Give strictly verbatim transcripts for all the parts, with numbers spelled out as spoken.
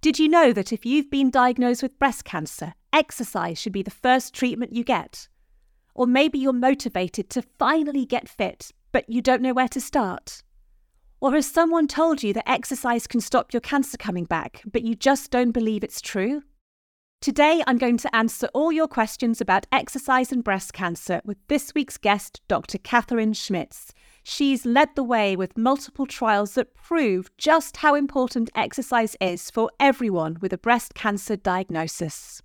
Did you know that if you've been diagnosed with breast cancer, exercise should be the first treatment you get? Or maybe you're motivated to finally get fit, but you don't know where to start? Or has someone told you that exercise can stop your cancer coming back, but you just don't believe it's true? Today, I'm going to answer all your questions about exercise and breast cancer with this week's guest, Doctor Catherine Schmitz. She's led the way with multiple trials that prove just how important exercise is for everyone with a breast cancer diagnosis.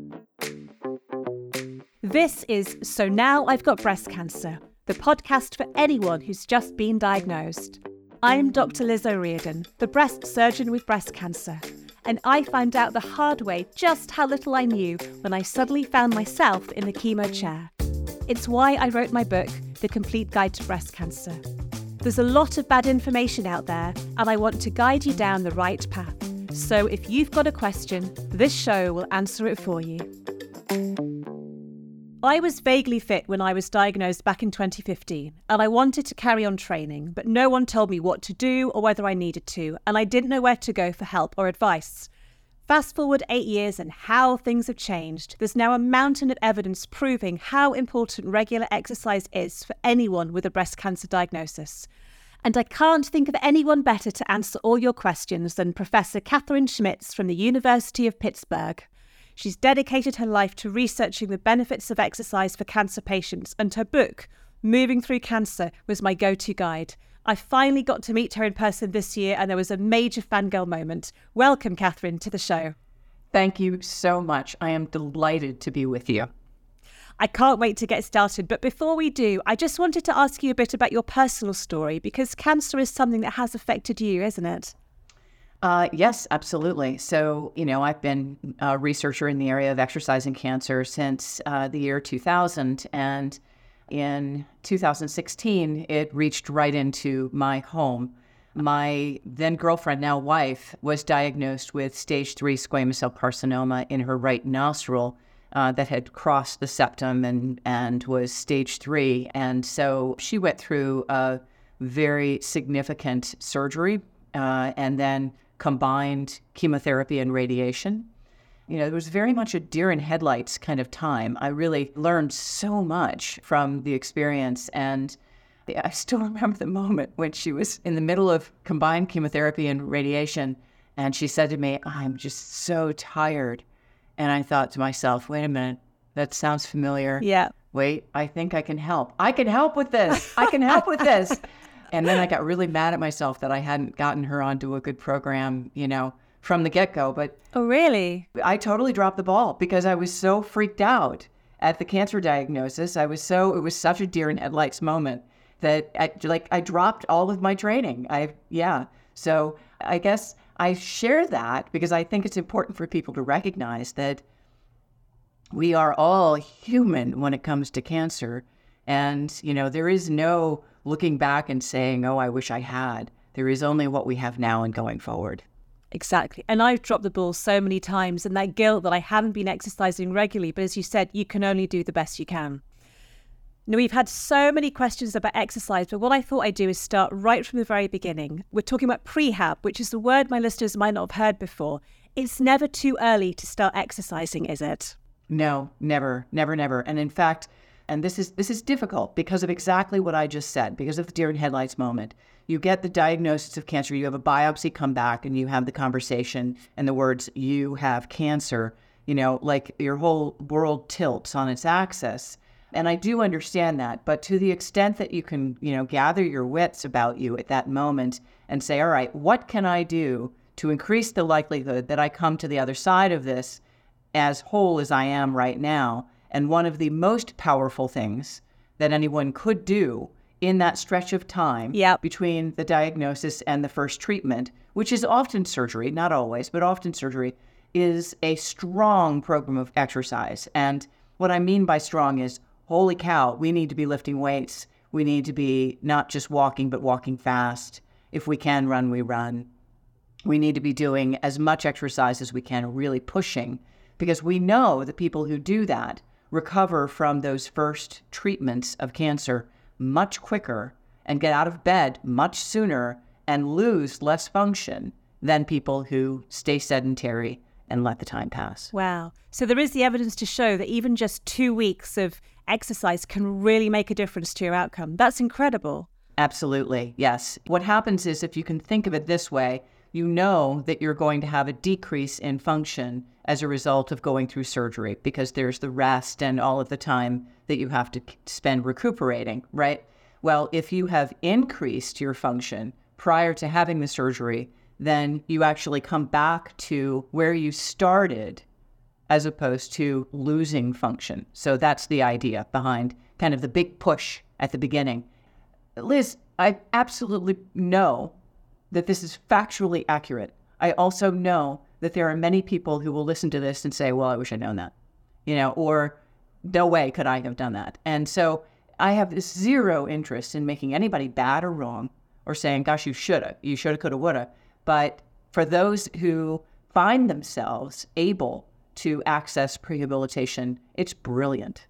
This is So Now I've Got Breast Cancer, the podcast for anyone who's just been diagnosed. I'm Doctor Liz O'Riordan, the breast surgeon with breast cancer, and I found out the hard way just how little I knew when I suddenly found myself in the chemo chair. It's why I wrote my book, The Complete Guide to Breast Cancer. There's a lot of bad information out there, and I want to guide you down the right path. So if you've got a question, this show will answer it for you. I was vaguely fit when I was diagnosed back in twenty fifteen, and I wanted to carry on training, but no one told me what to do or whether I needed to, and I didn't know where to go for help or advice. Fast forward eight years and how things have changed. There's now a mountain of evidence proving how important regular exercise is for anyone with a breast cancer diagnosis. And I can't think of anyone better to answer all your questions than Professor Catherine Schmitz from the University of Pittsburgh. She's dedicated her life to researching the benefits of exercise for cancer patients, and her book, Moving Through Cancer, was my go-to guide. I finally got to meet her in person this year, and there was a major fangirl moment. Welcome, Catherine, to the show. Thank you so much. I am delighted to be with you. I can't wait to get started, but before we do, I just wanted to ask you a bit about your personal story, because cancer is something that has affected you, isn't it? Uh, yes, absolutely. So, you know, I've been a researcher in the area of exercise and cancer since uh, the year two thousand. And in two thousand sixteen, it reached right into my home. My then girlfriend, now wife, was diagnosed with stage three squamous cell carcinoma in her right nostril uh, that had crossed the septum and, and was stage three. And so she went through a very significant surgery uh, and then combined chemotherapy and radiation. You know, it was very much a deer in headlights kind of time. I really learned so much from the experience. And I still remember the moment when she was in the middle of combined chemotherapy and radiation. And she said to me, "I'm just so tired." And I thought to myself, wait a minute, that sounds familiar. Yeah. Wait, I think I can help. I can help with this. I can help with this. And then I got really mad at myself that I hadn't gotten her onto a good program, you know, from the get-go. But oh, really? I totally dropped the ball because I was so freaked out at the cancer diagnosis. I was so, it was such a deer in headlights moment that I, like I dropped all of my training. I, yeah. So I guess I share that because I think it's important for people to recognize that we are all human when it comes to cancer. And, you know, there is no looking back and saying, oh, I wish I had. There is only what we have now and going forward. Exactly. And I've dropped the ball so many times, and that guilt that I haven't been exercising regularly. But as you said, you can only do the best you can. Now, we've had so many questions about exercise, but what I thought I'd do is start right from the very beginning. We're talking about prehab, which is a word my listeners might not have heard before. It's never too early to start exercising, is it? No, never, never, never. And in fact, And this is this is difficult because of exactly what I just said, because of the deer in headlights moment. You get the diagnosis of cancer, you have a biopsy come back, and you have the conversation and the words, you have cancer, you know, like your whole world tilts on its axis. And I do understand that, but to the extent that you can, you know, gather your wits about you at that moment and say, all right, what can I do to increase the likelihood that I come to the other side of this as whole as I am right now? And one of the most powerful things that anyone could do in that stretch of time yep. between the diagnosis and the first treatment, which is often surgery, not always, but often surgery, is a strong program of exercise. And what I mean by strong is, holy cow, we need to be lifting weights. We need to be not just walking, but walking fast. If we can run, we run. We need to be doing as much exercise as we can, really pushing, because we know the people who do that recover from those first treatments of cancer much quicker and get out of bed much sooner and lose less function than people who stay sedentary and let the time pass. Wow. So there is the evidence to show that even just two weeks of exercise can really make a difference to your outcome. That's incredible. Absolutely, yes. What happens is, if you can think of it this way, you know that you're going to have a decrease in function as a result of going through surgery, because there's the rest and all of the time that you have to spend recuperating, right? Well, if you have increased your function prior to having the surgery, then you actually come back to where you started as opposed to losing function. So that's the idea behind kind of the big push at the beginning. Liz, I absolutely know that this is factually accurate. I also know that there are many people who will listen to this and say, well, I wish I'd known that, you know, or no way could I have done that. And so I have this zero interest in making anybody bad or wrong or saying, gosh, you shoulda, you shoulda, coulda, woulda. But for those who find themselves able to access prehabilitation, it's brilliant.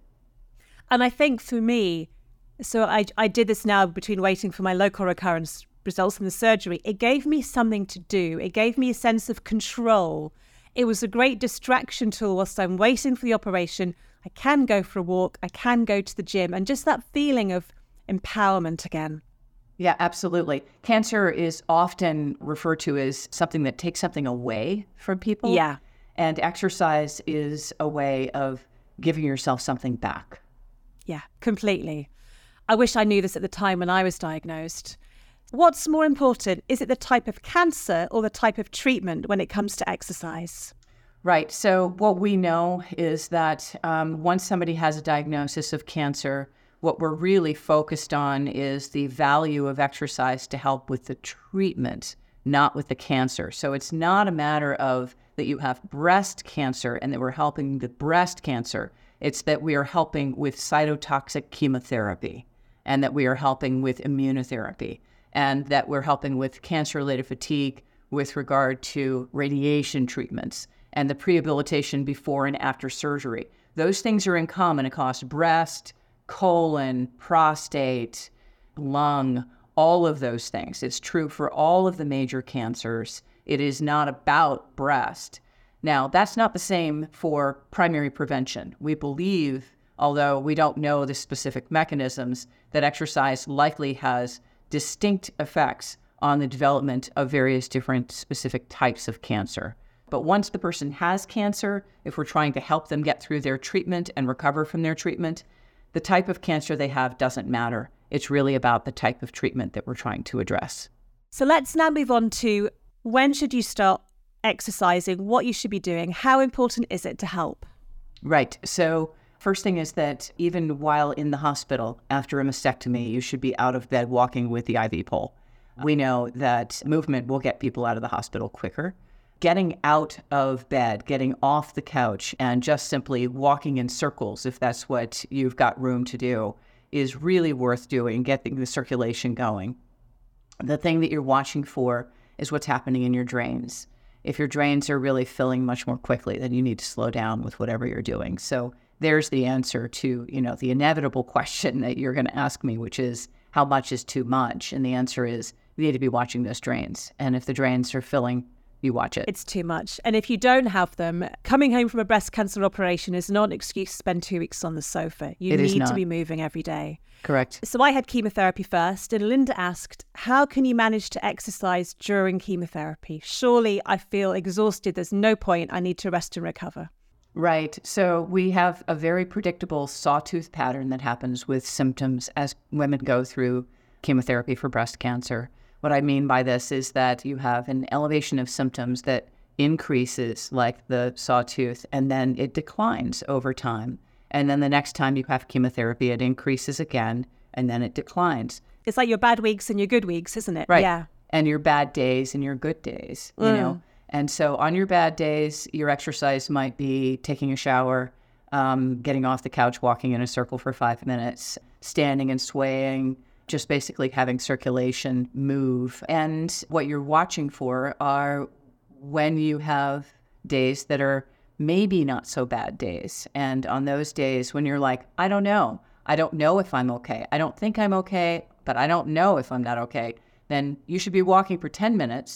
And I think for me, so I, I did this now between waiting for my local recurrence results from the surgery. It gave me something to do. It gave me a sense of control. It was a great distraction tool whilst I'm waiting for the operation. I can go for a walk. I can go to the gym. And just that feeling of empowerment again. Yeah, absolutely. Cancer is often referred to as something that takes something away from people. Yeah. And exercise is a way of giving yourself something back. Yeah, completely. I wish I knew this at the time when I was diagnosed. What's more important? Is it the type of cancer or the type of treatment when it comes to exercise? Right. So what we know is that um, once somebody has a diagnosis of cancer, what we're really focused on is the value of exercise to help with the treatment, not with the cancer. So it's not a matter of that you have breast cancer and that we're helping the breast cancer. It's that we are helping with cytotoxic chemotherapy and that we are helping with immunotherapy and that we're helping with cancer-related fatigue with regard to radiation treatments and the prehabilitation before and after surgery. Those things are in common across breast, colon, prostate, lung, all of those things. It's true for all of the major cancers. It is not about breast. Now, that's not the same for primary prevention. We believe, although we don't know the specific mechanisms, that exercise likely has distinct effects on the development of various different specific types of cancer. But once the person has cancer, if we're trying to help them get through their treatment and recover from their treatment, the type of cancer they have doesn't matter. It's really about the type of treatment that we're trying to address. So let's now move on to when should you start exercising, what you should be doing, how important is it to help? Right. So first thing is that even while in the hospital after a mastectomy, you should be out of bed walking with the I V pole. We know that movement will get people out of the hospital quicker. Getting out of bed, getting off the couch, and just simply walking in circles, if that's what you've got room to do, is really worth doing, getting the circulation going. The thing that you're watching for is what's happening in your drains. If your drains are really filling much more quickly, then you need to slow down with whatever you're doing. So there's the answer to, you know, the inevitable question that you're going to ask me, which is how much is too much? And the answer is you need to be watching those drains. And if the drains are filling, you watch it. It's too much. And if you don't have them, coming home from a breast cancer operation is not an excuse to spend two weeks on the sofa. You It is need not. to be moving every day. Correct. So I had chemotherapy first, and Linda asked, how can you manage to exercise during chemotherapy? Surely I feel exhausted. There's no point. I need to rest and recover. Right. So we have a very predictable sawtooth pattern that happens with symptoms as women go through chemotherapy for breast cancer. What I mean by this is that you have an elevation of symptoms that increases like the sawtooth, and then it declines over time. And then the next time you have chemotherapy, it increases again, and then it declines. It's like your bad weeks and your good weeks, isn't it? Right. Yeah. And your bad days and your good days, you Mm. know? And so on your bad days, your exercise might be taking a shower, um, getting off the couch, walking in a circle for five minutes, standing and swaying, just basically having circulation move. And what you're watching for are when you have days that are maybe not so bad days. And on those days when you're like, I don't know, I don't know if I'm okay. I don't think I'm okay, but I don't know if I'm not okay. Then you should be walking for ten minutes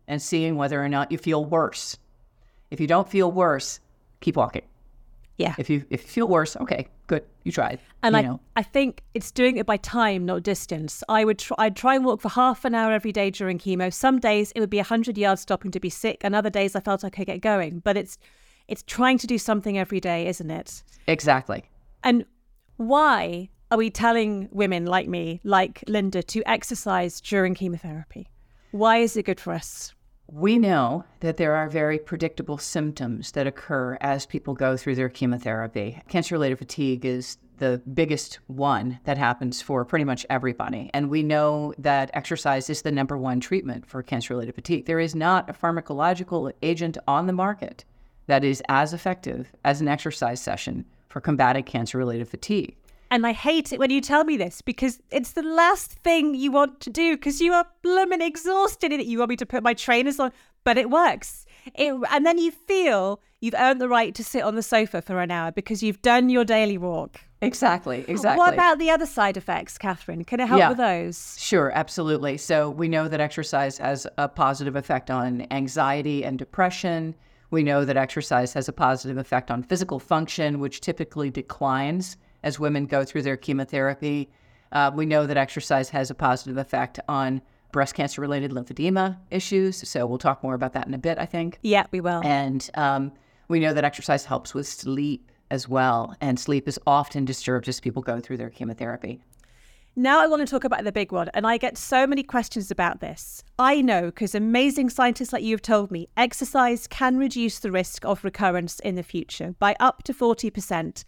and seeing whether or not you feel worse. If you don't feel worse, keep walking. Yeah. If you if you feel worse, okay, good, you tried. And you I, know. I think it's doing it by time, not distance. I would try, I'd try and walk for half an hour every day during chemo. Some days it would be one hundred yards stopping to be sick, and other days I felt I could get going. But it's it's trying to do something every day, isn't it? Exactly. And why are we telling women like me, like Linda, to exercise during chemotherapy? Why is it good for us? We know that there are very predictable symptoms that occur as people go through their chemotherapy. Cancer-related fatigue is the biggest one that happens for pretty much everybody. And we know that exercise is the number one treatment for cancer-related fatigue. There is not a pharmacological agent on the market that is as effective as an exercise session for combating cancer-related fatigue. And I hate it when you tell me this, because it's the last thing you want to do, because you are blooming exhausted in it. You want me to put my trainers on, but it works. It, and then you feel you've earned the right to sit on the sofa for an hour because you've done your daily walk. Exactly, exactly. What about the other side effects, Catherine? Can it help yeah. with those? Sure, absolutely. So we know that exercise has a positive effect on anxiety and depression. We know that exercise has a positive effect on physical function, which typically declines as women go through their chemotherapy. Uh, we know that exercise has a positive effect on breast cancer-related lymphedema issues. So we'll talk more about that in a bit, I think. Yeah, we will. And um, we know that exercise helps with sleep as well. And sleep is often disturbed as people go through their chemotherapy. Now I want to talk about the big one, and I get so many questions about this. I know, because amazing scientists like you have told me, exercise can reduce the risk of recurrence in the future by up to forty percent.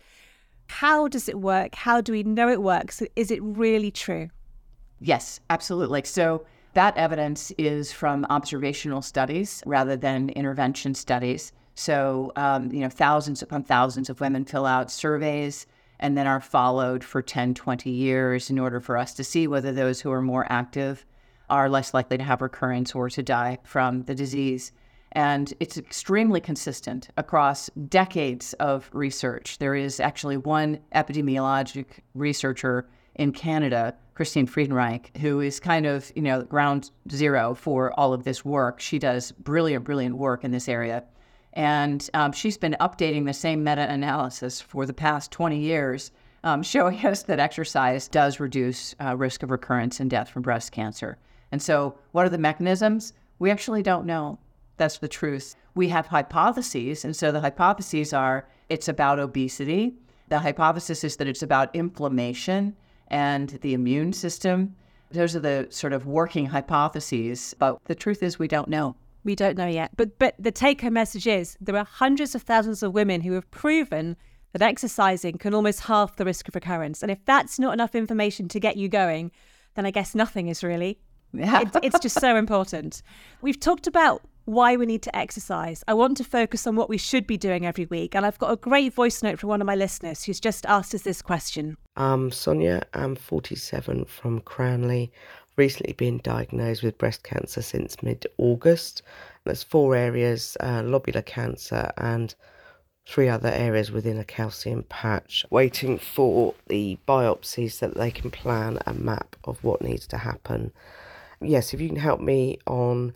How does it work? How do we know it works? Is it really true? Yes, absolutely. So that evidence is from observational studies rather than intervention studies. So, um, you know, thousands upon thousands of women fill out surveys and then are followed for ten, twenty years in order for us to see whether those who are more active are less likely to have recurrence or to die from the disease. And it's extremely consistent across decades of research. There is actually one epidemiologic researcher in Canada, Christine Friedenreich, who is kind of, you know, ground zero for all of this work. She does brilliant, brilliant work in this area. And um, she's been updating the same meta-analysis for the past twenty years, um, showing us that exercise does reduce uh, risk of recurrence and death from breast cancer. And so what are the mechanisms? We actually don't know. That's the truth. We have hypotheses. And so the hypotheses are it's about obesity. The hypothesis is that it's about inflammation and the immune system. Those are the sort of working hypotheses. But the truth is we don't know. We don't know yet. But but the take-home message is there are hundreds of thousands of women who have proven that exercising can almost halve the risk of recurrence. And if that's not enough information to get you going, then I guess nothing is really. Yeah. It, it's just so important. We've talked about why we need to exercise. I want to focus on what we should be doing every week. And I've got a great voice note from one of my listeners who's just asked us this question. I'm Sonia. I'm forty-seven from Cranley. Recently been diagnosed with breast cancer since mid-August. There's four areas, uh, lobular cancer and three other areas within a calcium patch, waiting for the biopsies so that they can plan a map of what needs to happen. Yes, if you can help me on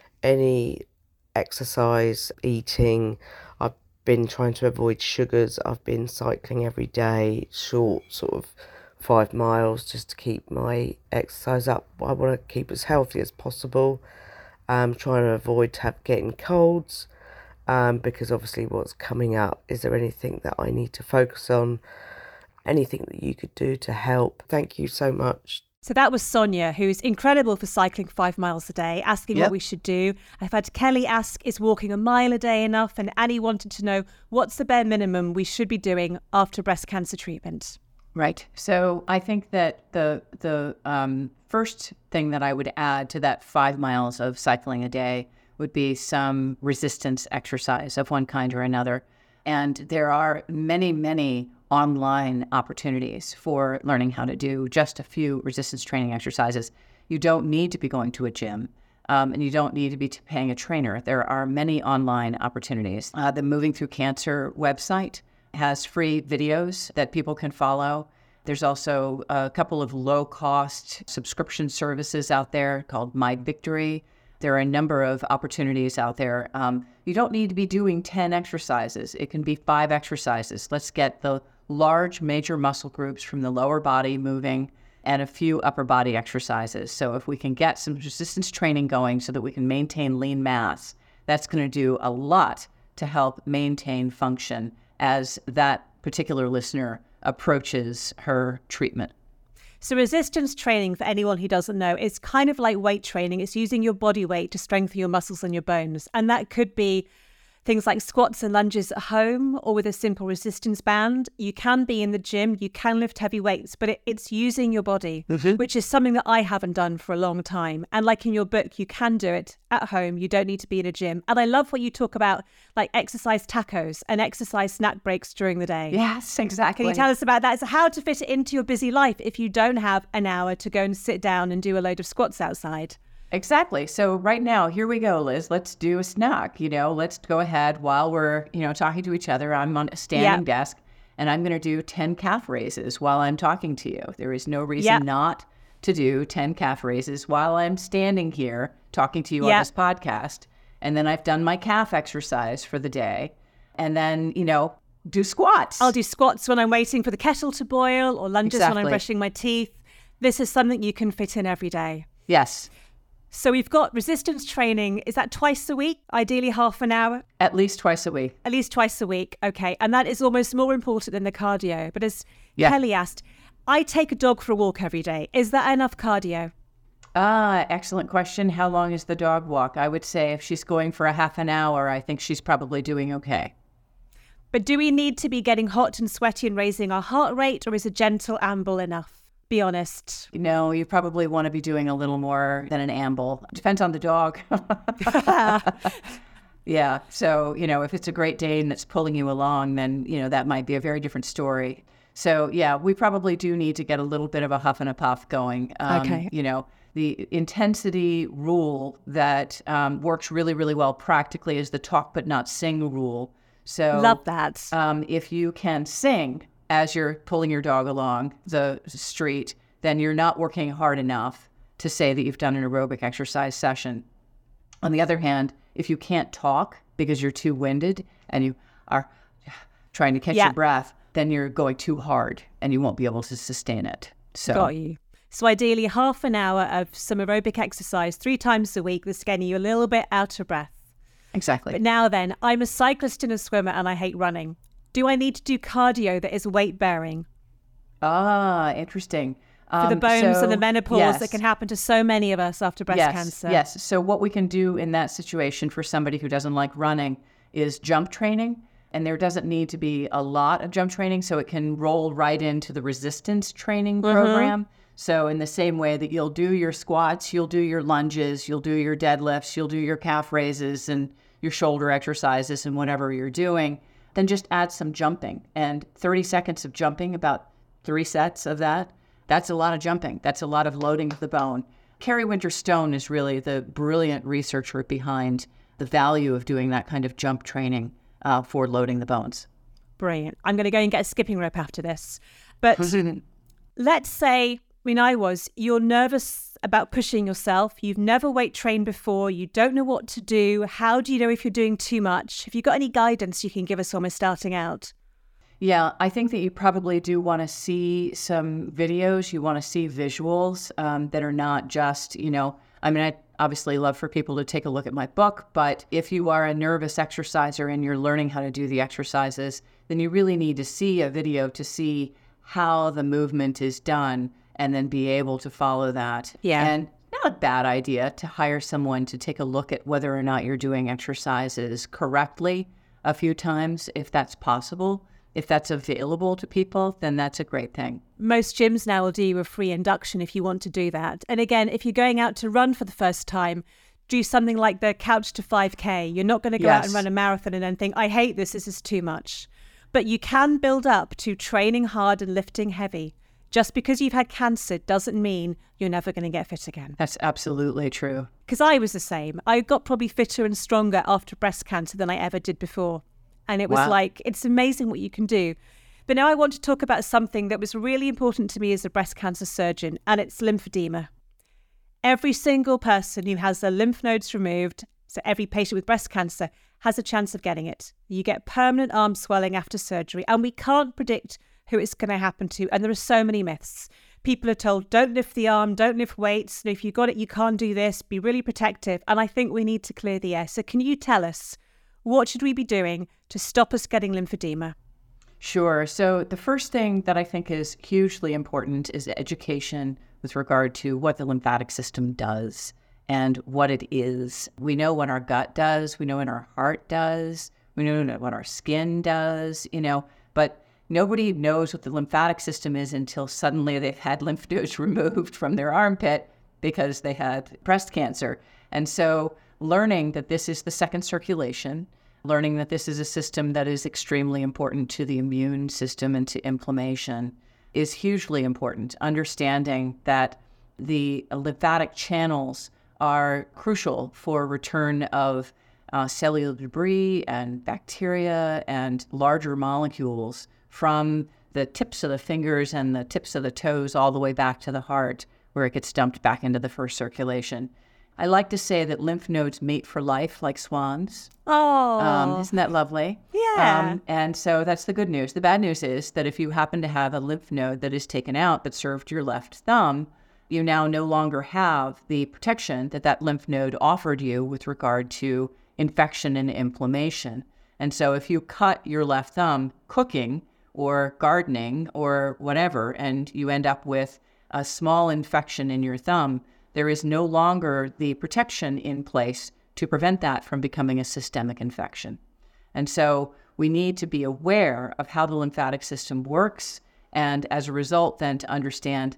any exercise, eating. I've been trying to avoid sugars. I've been cycling every day, short sort of five miles just to keep my exercise up. I want to keep as healthy as possible. I'm trying to avoid have, getting colds um, because obviously what's coming up. Is there anything that I need to focus on? Anything that you could do to help? Thank you so much. So that was Sonia, who's incredible for cycling five miles a day, asking yep. what we should do. I've had Kelly ask, is walking a mile a day enough? And Annie wanted to know, what's the bare minimum we should be doing after breast cancer treatment? Right. So I think that the the um, first thing that I would add to that five miles of cycling a day would be some resistance exercise of one kind or another. And there are many, many online opportunities for learning how to do just a few resistance training exercises. You don't need to be going to a gym, um, and you don't need to be paying a trainer. There are many online opportunities. Uh, the Moving Through Cancer website has free videos that people can follow. There's also a couple of low-cost subscription services out there called My Victory There are a number of opportunities out there. Um, you don't need to be doing ten exercises. It can be five exercises. Let's get the large major muscle groups from the lower body moving and a few upper body exercises. So if we can get some resistance training going so that we can maintain lean mass, that's going to do a lot to help maintain function as that particular listener approaches her treatment. So resistance training, for anyone who doesn't know, is kind of like weight training. It's using your body weight to strengthen your muscles and your bones. And that could be things like squats and lunges at home or with a simple resistance band. You can be in the gym, you can lift heavy weights, but it, it's using your body, mm-hmm. which is something that I haven't done for a long time. And like in your book, you can do it at home. You don't need to be in a gym. And I love what you talk about, like exercise tacos and exercise snack breaks during the day. Yes, exactly. Can you tell us about that? So how to fit it into your busy life if you don't have an hour to go and sit down and do a load of squats outside? Exactly. So right now, here we go, Liz. Let's do a snack. You know, let's go ahead while we're, you know, talking to each other. I'm on a standing yep. desk and I'm going to do ten calf raises while I'm talking to you. There is no reason yep. not to do ten calf raises while I'm standing here talking to you yep. on this podcast. And then I've done my calf exercise for the day. And then, you know, do squats. I'll do squats when I'm waiting for the kettle to boil or lunges exactly. when I'm brushing my teeth. This is something you can fit in every day. Yes. So we've got resistance training. Is that twice a week? Ideally half an hour? At least twice a week. At least twice a week. Okay. And that is almost more important than the cardio. But as yeah. Kelly asked, I take a dog for a walk every day. Is that enough cardio? Ah, excellent question. How long is the dog walk? I would say if she's going for a half an hour, I think she's probably doing okay. But do we need to be getting hot and sweaty and raising our heart rate, or is a gentle amble enough? Be honest. No, you probably want to be doing a little more than an amble. Depends on the dog. Yeah. So, you know, if it's a Great Dane that's pulling you along, then, you know, that might be a very different story. So, yeah, we probably do need to get a little bit of a huff and a puff going. Um, okay. You know, the intensity rule that um, works really, really well practically is the talk but not sing rule. So love that. Um, if you can sing as you're pulling your dog along the street, then you're not working hard enough to say that you've done an aerobic exercise session. On the other hand, if you can't talk because you're too winded and you are trying to catch yeah. your breath, then you're going too hard and you won't be able to sustain it. So, got you. So ideally half an hour of some aerobic exercise three times a week that's getting you a little bit out of breath. Exactly. But now then, I'm a cyclist and a swimmer and I hate running. Do I need to do cardio that is weight bearing? Ah, interesting. For the Um, bones so, and the menopause yes. that can happen to so many of us after breast yes, cancer. Yes. So what we can do in that situation for somebody who doesn't like running is jump training. And there doesn't need to be a lot of jump training, so it can roll right into the resistance training Mm-hmm. program. So in the same way that you'll do your squats, you'll do your lunges, you'll do your deadlifts, you'll do your calf raises and your shoulder exercises and whatever you're doing, then just add some jumping. And thirty seconds of jumping, about three sets of that, that's a lot of jumping. That's a lot of loading of the bone. Carrie Winter Stone is really the brilliant researcher behind the value of doing that kind of jump training uh, for loading the bones. Brilliant. I'm going to go and get a skipping rope after this. But let's say, I mean, I was, you're nervous about pushing yourself. You've never weight trained before. You don't know what to do. How do you know if you're doing too much? Have you got any guidance you can give us when we're starting out? Yeah, I think that you probably do want to see some videos. You want to see visuals um, that are not just, you know, I mean, I obviously love for people to take a look at my book, but if you are a nervous exerciser and you're learning how to do the exercises, then you really need to see a video to see how the movement is done and then be able to follow that. Yeah. And not a bad idea to hire someone to take a look at whether or not you're doing exercises correctly a few times, if that's possible. If that's available to people, then that's a great thing. Most gyms now will do you a free induction if you want to do that. And again, if you're going out to run for the first time, do something like the Couch to five K. You're not going to go Yes. out and run a marathon and then think, I hate this, this is too much. But you can build up to training hard and lifting heavy. Just because you've had cancer doesn't mean you're never going to get fit again. That's absolutely true. Because I was the same. I got probably fitter and stronger after breast cancer than I ever did before. And it was Wow. like, it's amazing what you can do. But now I want to talk about something that was really important to me as a breast cancer surgeon, and it's lymphedema. Every single person who has their lymph nodes removed, so every patient with breast cancer, has a chance of getting it. You get permanent arm swelling after surgery, and we can't predict who it's going to happen to. And there are so many myths. People are told, don't lift the arm, don't lift weights. If you've got it, you can't do this. Be really protective. And I think we need to clear the air. So can you tell us, what should we be doing to stop us getting lymphedema? Sure. So the first thing that I think is hugely important is education with regard to what the lymphatic system does and what it is. We know what our gut does. We know what our heart does. We know what our skin does, you know, but nobody knows what the lymphatic system is until suddenly they've had lymph nodes removed from their armpit because they had breast cancer. And so learning that this is the second circulation, learning that this is a system that is extremely important to the immune system and to inflammation is hugely important. Understanding that the lymphatic channels are crucial for return of uh, cellular debris and bacteria and larger molecules from the tips of the fingers and the tips of the toes all the way back to the heart, where it gets dumped back into the first circulation. I like to say that lymph nodes mate for life like swans. Oh, um, isn't that lovely? Yeah. Um, and so that's the good news. The bad news is that if you happen to have a lymph node that is taken out that served your left thumb, you now no longer have the protection that that lymph node offered you with regard to infection and inflammation. And so if you cut your left thumb cooking or gardening or whatever, and you end up with a small infection in your thumb, there is no longer the protection in place to prevent that from becoming a systemic infection. And so we need to be aware of how the lymphatic system works, and as a result, then to understand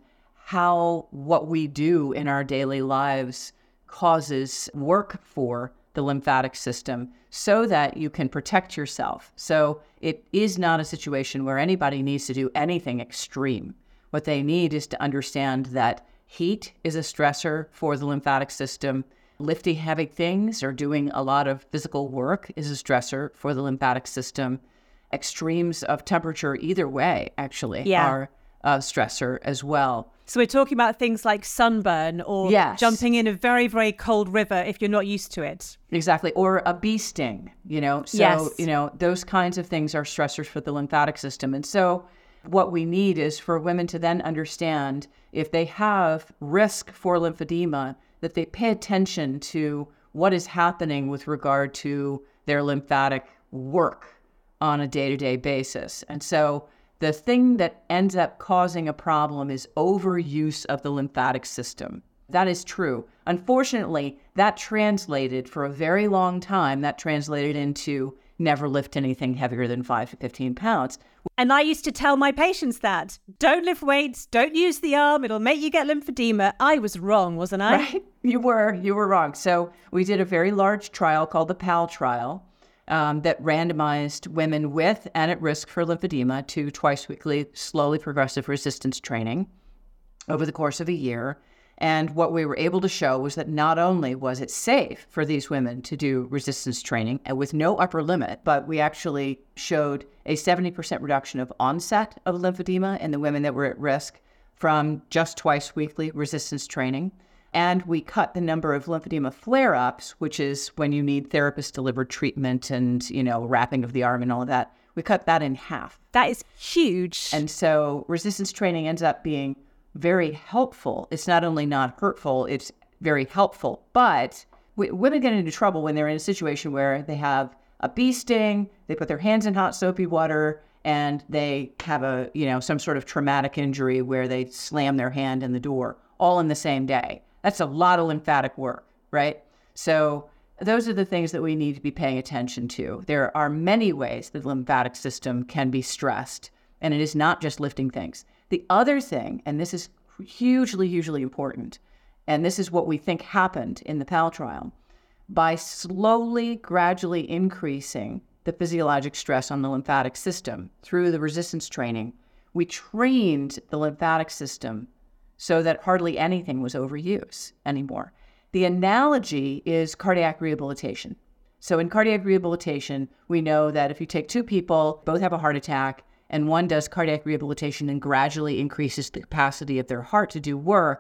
how what we do in our daily lives causes work for the lymphatic system so that you can protect yourself. So it is not a situation where anybody needs to do anything extreme. What they need is to understand that heat is a stressor for the lymphatic system. Lifting heavy things or doing a lot of physical work is a stressor for the lymphatic system. Extremes of temperature, either way, actually, Yeah. are a stressor as well. So we're talking about things like sunburn or Yes. jumping in a very, very cold river if you're not used to it. Exactly. Or a bee sting, you know. So, Yes. you know, those kinds of things are stressors for the lymphatic system. And so what we need is for women to then understand if they have risk for lymphedema, that they pay attention to what is happening with regard to their lymphatic work on a day-to-day basis. And so the thing that ends up causing a problem is overuse of the lymphatic system. That is true. Unfortunately, that translated for a very long time, that translated into never lift anything heavier than five to fifteen pounds. And I used to tell my patients that. Don't lift weights, don't use the arm, it'll make you get lymphedema. I was wrong, wasn't I? Right? You were, you were wrong. So we did a very large trial called the PAL trial um, that randomized women with and at risk for lymphedema to twice weekly slowly progressive resistance training over the course of a year. And what we were able to show was that not only was it safe for these women to do resistance training and with no upper limit, but we actually showed a seventy percent reduction of onset of lymphedema in the women that were at risk from just twice weekly resistance training. And we cut the number of lymphedema flare-ups, which is when you need therapist-delivered treatment and, you know, wrapping of the arm and all of that. We cut that in half. That is huge. And so resistance training ends up being very helpful. It's not only not hurtful, it's very helpful. But w- women get into trouble when they're in a situation where they have a bee sting, they put their hands in hot soapy water, and they have a, you know, some sort of traumatic injury where they slam their hand in the door all in the same day. That's a lot of lymphatic work, right? So those are the things that we need to be paying attention to. There are many ways that the lymphatic system can be stressed, and it is not just lifting things. The other thing, and this is hugely, hugely important, and this is what we think happened in the PAL trial, by slowly, gradually increasing the physiologic stress on the lymphatic system through the resistance training, we trained the lymphatic system so that hardly anything was overuse anymore. The analogy is cardiac rehabilitation. So in cardiac rehabilitation, we know that if you take two people, both have a heart attack, and one does cardiac rehabilitation and gradually increases the capacity of their heart to do work,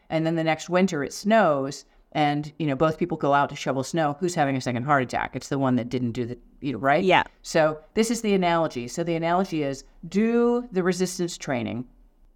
And then the next winter it snows, and, you know, both people go out to shovel snow. Who's having a second heart attack? It's the one that didn't do the, you know, right? Yeah. So this is the analogy. So the analogy is do the resistance training,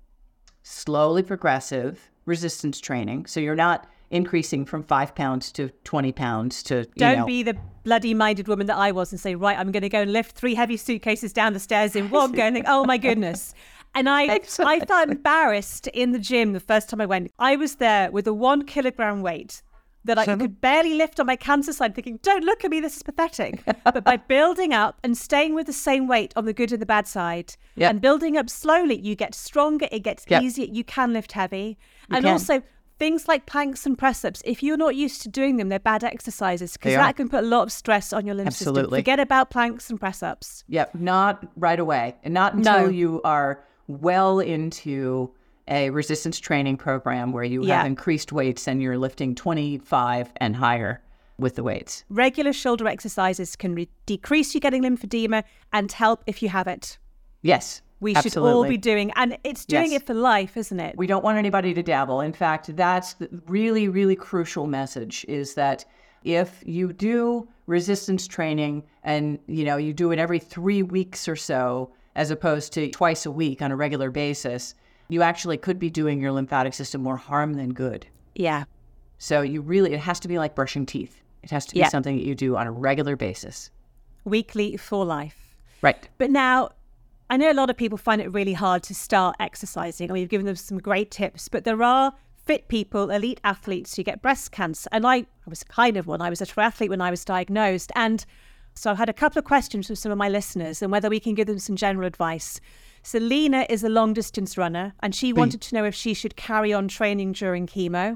slowly progressive resistance training. So you're not increasing from five pounds to twenty pounds to, you Don't know. be the bloody minded woman that I was and say, right, I'm going to go and lift three heavy suitcases down the stairs in one go and think, oh my goodness. And I, I felt embarrassed in the gym the first time I went. I was there with a one kilogram weight that I could barely lift on my cancer side, thinking, don't look at me, this is pathetic. But by building up and staying with the same weight on the good and the bad side, Yep. and building up slowly, you get stronger, it gets Yep. easier, you can lift heavy. You and can. also things like planks and press-ups, if you're not used to doing them, they're bad exercises because They are. that can put a lot of stress on your lymph system. Absolutely. Forget about planks and press-ups. Yep, not right away. And not until No. you are well into a resistance training program where you Yeah. have increased weights and you're lifting twenty-five and higher with the weights. Regular shoulder exercises can re- decrease you getting lymphedema and help if you have it. Yes, We absolutely. should all be doing, and it's doing Yes. it for life, isn't it? We don't want anybody to dabble. In fact, that's the really, really crucial message is that if you do resistance training and, you know, you do it every three weeks or so, as opposed to twice a week on a regular basis, you actually could be doing your lymphatic system more harm than good. Yeah. So you really, it has to be like brushing teeth. It has to be Yeah. something that you do on a regular basis. Weekly for life. Right. But now, I know a lot of people find it really hard to start exercising, and we've given them some great tips, but there are fit people, elite athletes who get breast cancer. And I, I was kind of one. I was a triathlete when I was diagnosed. And so I've had a couple of questions from some of my listeners and whether we can give them some general advice. So Lena is a long distance runner, and she wanted to know if she should carry on training during chemo.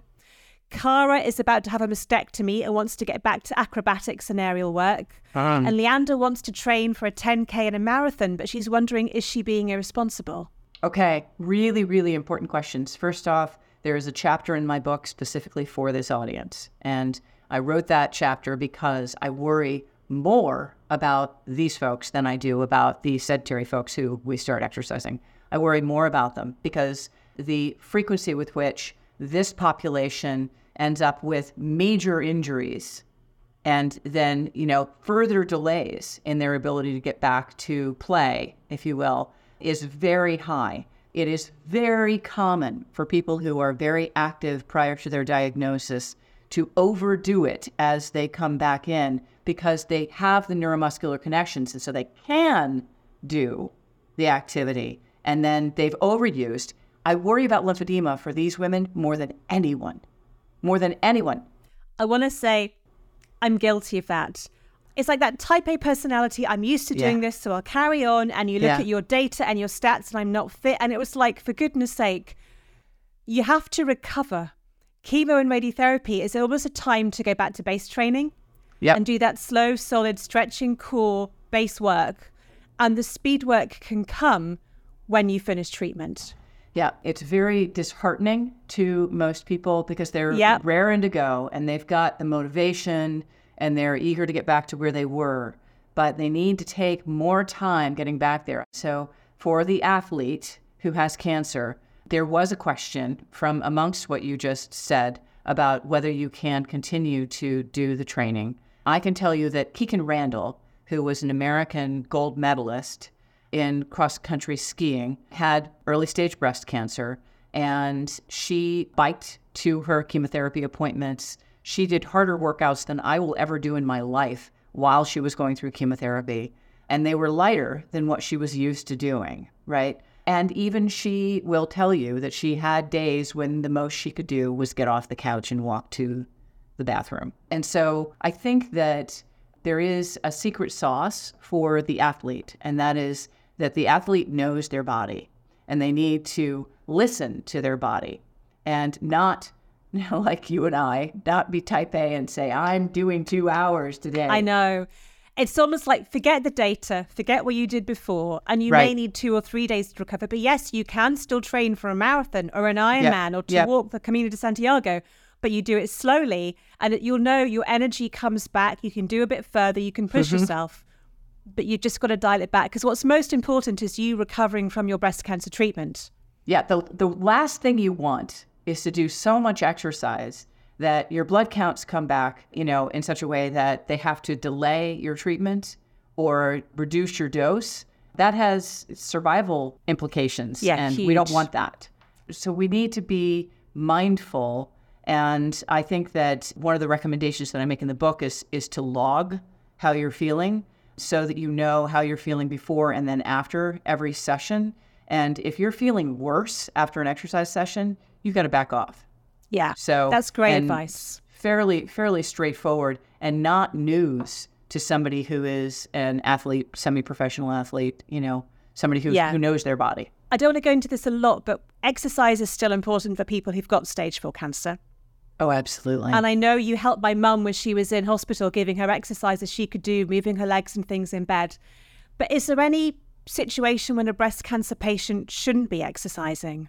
Cara is about to have a mastectomy and wants to get back to acrobatics and aerial work. Um. And Leander wants to train for a ten K and a marathon, but she's wondering, is she being irresponsible? Okay. Really, really important questions. First off, there is a chapter in my book specifically for this audience. And I wrote that chapter because I worry more about these folks than I do about the sedentary folks who we start exercising. I worry more about them because the frequency with which this population ends up with major injuries and then, you know, further delays in their ability to get back to play, if you will, is very high. It is very common for people who are very active prior to their diagnosis to overdo it as they come back in because they have the neuromuscular connections, and so they can do the activity, and then they've overused. I worry about lymphedema for these women more than anyone, more than anyone. I want to say I'm guilty of that. It's like that type A personality. I'm used to doing Yeah. this, so I'll carry on. And you look Yeah. at your data and your stats, and I'm not fit. And it was like, for goodness sake, you have to recover. Chemo and radiotherapy is almost a time to go back to base training Yep. and do that slow, solid, stretching core base work. And the speed work can come when you finish treatment. Yeah, it's very disheartening to most people because they're Yep. raring to go and they've got the motivation and they're eager to get back to where they were, but they need to take more time getting back there. So for the athlete who has cancer, there was a question from amongst what you just said about whether you can continue to do the training. I can tell you that Keegan Randall, who was an American gold medalist in cross-country skiing, had early-stage breast cancer, and she biked to her chemotherapy appointments. She did harder workouts than I will ever do in my life while she was going through chemotherapy, and they were lighter than what she was used to doing, right? And even she will tell you that she had days when the most she could do was get off the couch and walk to the bathroom. And so I think that there is a secret sauce for the athlete, and that is that the athlete knows their body and they need to listen to their body and not, you know, like you and I, not be type A and say, I'm doing two hours today. I know. It's almost like forget the data, forget what you did before, and you Right. may need two or three days to recover. But yes, you can still train for a marathon or an Ironman or to Yep. walk the Camino de Santiago, but you do it slowly and it, you'll know your energy comes back. You can do a bit further, you can push Mm-hmm. yourself, but you just got to dial it back because what's most important is you recovering from your breast cancer treatment. Yeah, the the last thing you want is to do so much exercise that your blood counts come back, you know, in such a way that they have to delay your treatment or reduce your dose. That has survival implications, yeah, and huge. We don't want that. So we need to be mindful. And I think that one of the recommendations that I make in the book is is to log how you're feeling so that you know how you're feeling before and then after every session. And if you're feeling worse after an exercise session, you've got to back off. Yeah, so that's great advice. Fairly, fairly straightforward and not news to somebody who is an athlete, semi-professional athlete, you know, somebody who yeah. who knows their body. I don't want to go into this a lot, but exercise is still important for people who've got stage four cancer. Oh, absolutely. And I know you helped my mum when she was in hospital, giving her exercises she could do, moving her legs and things in bed. But is there any situation when a breast cancer patient shouldn't be exercising?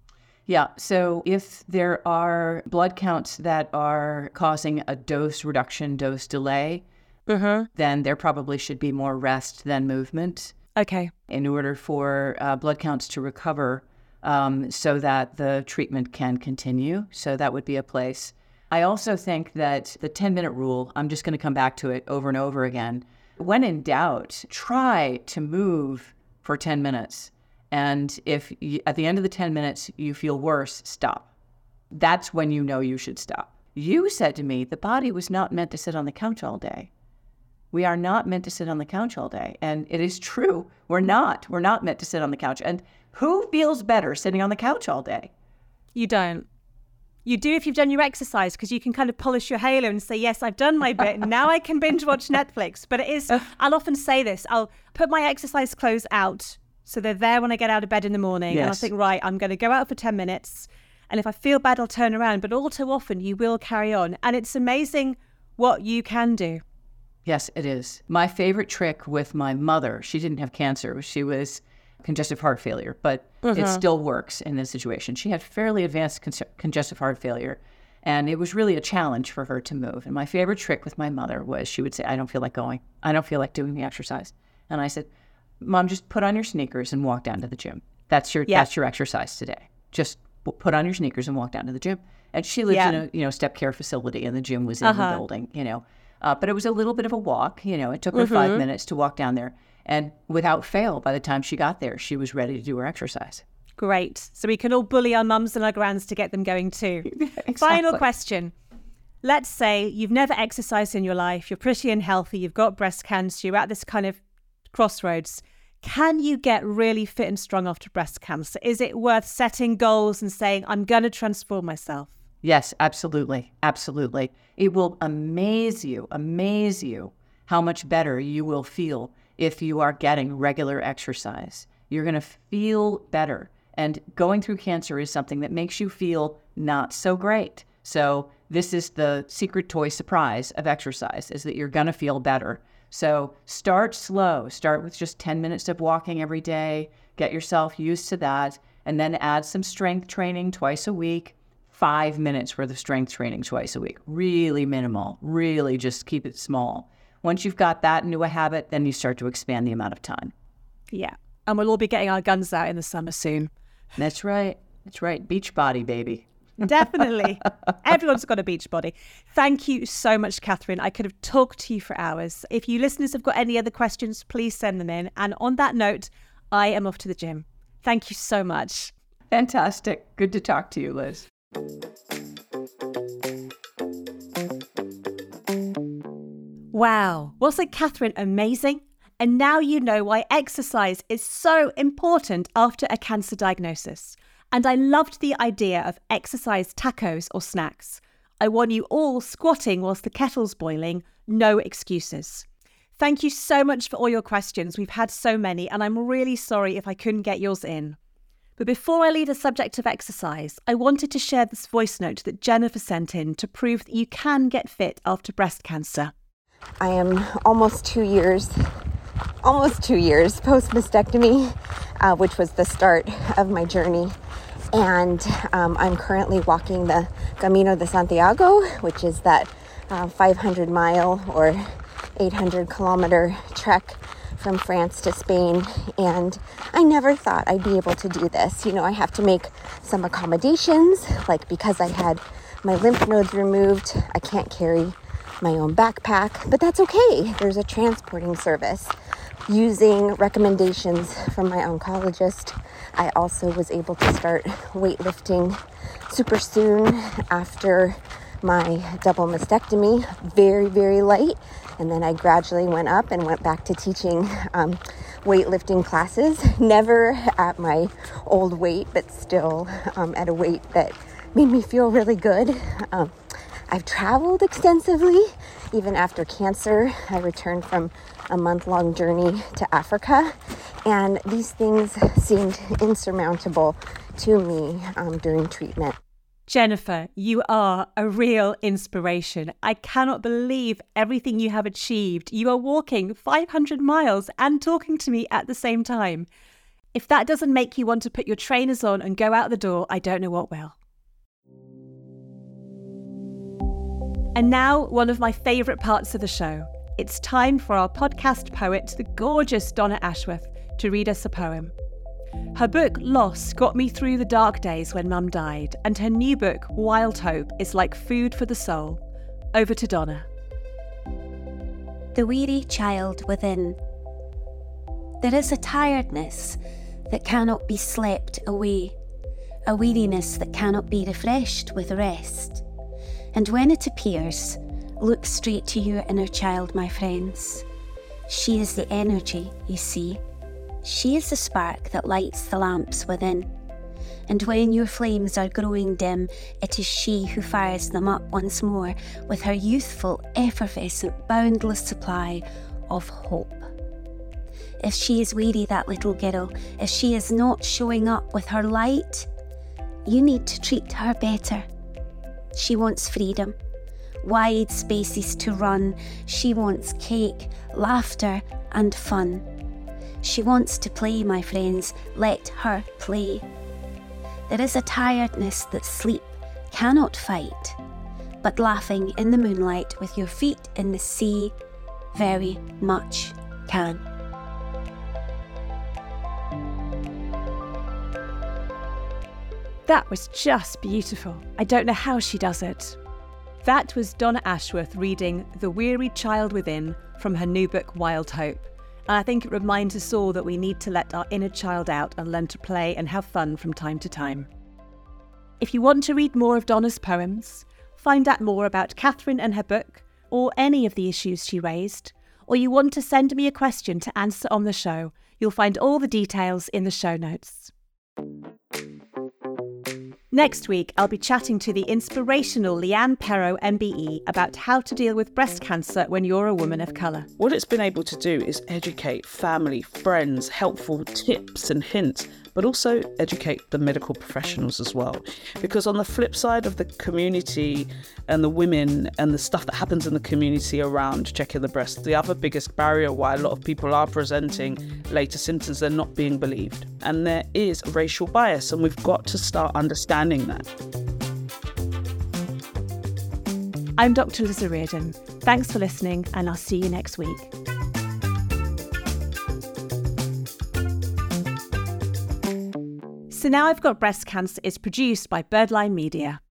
Yeah. So if there are blood counts that are causing a dose reduction, dose delay, mm-hmm. then there probably should be more rest than movement. Okay. In order for uh, blood counts to recover um, so that the treatment can continue. So that would be a place. I also think that the ten-minute rule, I'm just going to come back to it over and over again. When in doubt, try to move for ten minutes. And if you, at the end of the ten minutes you feel worse, stop. That's when you know you should stop. You said to me, the body was not meant to sit on the couch all day. We are not meant to sit on the couch all day. And it is true. We're not. We're not meant to sit on the couch. And who feels better sitting on the couch all day? You don't. You do if you've done your exercise, because you can kind of polish your halo and say, yes, I've done my bit. Now I can binge watch Netflix. But it is, I'll often say this, I'll put my exercise clothes out so they're there when I get out of bed in the morning. Yes. And I'll think, right, I'm going to go out for ten minutes. And if I feel bad, I'll turn around. But all too often you will carry on. And it's amazing what you can do. Yes, it is. My favorite trick with my mother, she didn't have cancer. She was congestive heart failure, but mm-hmm. it still works in this situation. She had fairly advanced con- congestive heart failure, and it was really a challenge for her to move. And my favorite trick with my mother was she would say, I don't feel like going. I don't feel like doing the exercise. And I said, Mom, just put on your sneakers and walk down to the gym. That's your yeah. that's your exercise today. Just put on your sneakers and walk down to the gym. And she lives yeah. in a you know step care facility, and the gym was in uh-huh. the building, you know. Uh, but it was a little bit of a walk, you know. It took her mm-hmm. five minutes to walk down there. And without fail, by the time she got there, she was ready to do her exercise. Great. So we can all bully our mums and our grands to get them going too. Exactly. Final question. Let's say you've never exercised in your life. You're pretty unhealthy. You've got breast cancer. You're at this kind of crossroads. Can you get really fit and strong after breast cancer? Is it worth setting goals and saying, I'm going to transform myself? Yes, absolutely. Absolutely. It will amaze you, amaze you how much better you will feel if you are getting regular exercise. You're going to feel better. And going through cancer is something that makes you feel not so great. So this is the secret toy surprise of exercise, is that you're going to feel better. So start slow. Start with just ten minutes of walking every day. Get yourself used to that. And then add some strength training twice a week. Five minutes worth of strength training twice a week. Really minimal. Really just keep it small. Once you've got that into a habit, then you start to expand the amount of time. Yeah. And we'll all be getting our guns out in the summer soon. That's right. That's right. Beach body, baby. Definitely. Everyone's got a beach body. Thank you so much, Catherine. I could have talked to you for hours. If you listeners have got any other questions, please send them in. And on that note, I am off to the gym. Thank you so much. Fantastic. Good to talk to you, Liz. Wow, wasn't Catherine amazing? And now you know why exercise is so important after a cancer diagnosis. And I loved the idea of exercise tacos or snacks. I want you all squatting whilst the kettle's boiling, no excuses. Thank you so much for all your questions. We've had so many, and I'm really sorry if I couldn't get yours in. But before I leave the subject of exercise, I wanted to share this voice note that Jennifer sent in to prove that you can get fit after breast cancer. I am almost two years, almost two years post-mastectomy, uh, which was the start of my journey. And um, I'm currently walking the Camino de Santiago, which is that uh, five hundred mile or eight hundred kilometer trek from France to Spain, and I never thought I'd be able to do this. You know, I have to make some accommodations, like because I had my lymph nodes removed, I can't carry my own backpack, but that's okay. There's a transporting service. Using recommendations from my oncologist, I also was able to start weightlifting super soon after my double mastectomy, very, very light. And then I gradually went up and went back to teaching um, weightlifting classes, never at my old weight, but still um, at a weight that made me feel really good. Um, I've traveled extensively. Even after cancer, I returned from a month-long journey to Africa, and these things seemed insurmountable to me um, during treatment. Jennifer, you are a real inspiration. I cannot believe everything you have achieved. You are walking five hundred miles and talking to me at the same time. If that doesn't make you want to put your trainers on and go out the door, I don't know what will. And now, one of my favourite parts of the show. It's time for our podcast poet, the gorgeous Donna Ashworth, to read us a poem. Her book, Loss, got me through the dark days when Mum died, and her new book, Wild Hope, is like food for the soul. Over to Donna. The weary child within. There is a tiredness that cannot be slept away, a weariness that cannot be refreshed with rest. And when it appears, look straight to your inner child, my friends. She is the energy, you see. She is the spark that lights the lamps within. And when your flames are growing dim, it is she who fires them up once more with her youthful, effervescent, boundless supply of hope. If she is weary, that little girl, if she is not showing up with her light, you need to treat her better. She wants freedom, wide spaces to run. She wants cake, laughter, and fun. She wants to play, my friends. Let her play. There is a tiredness that sleep cannot fight, but laughing in the moonlight with your feet in the sea very much can. That was just beautiful. I don't know how she does it. That was Donna Ashworth reading The Weary Child Within from her new book, Wild Hope. And I think it reminds us all that we need to let our inner child out and learn to play and have fun from time to time. If you want to read more of Donna's poems, find out more about Catherine and her book, or any of the issues she raised, or you want to send me a question to answer on the show, you'll find all the details in the show notes. Next week, I'll be chatting to the inspirational Leanne Perrow M B E about how to deal with breast cancer when you're a woman of colour. What it's been able to do is educate family, friends, helpful tips and hints, but also educate the medical professionals as well. Because on the flip side of the community and the women and the stuff that happens in the community around checking the breast, the other biggest barrier why a lot of people are presenting later symptoms, they're not being believed. And there is racial bias, and we've got to start understanding that. I'm Doctor Liza Reardon. Thanks for listening, and I'll see you next week. So Now I've Got Breast Cancer is produced by Birdline Media.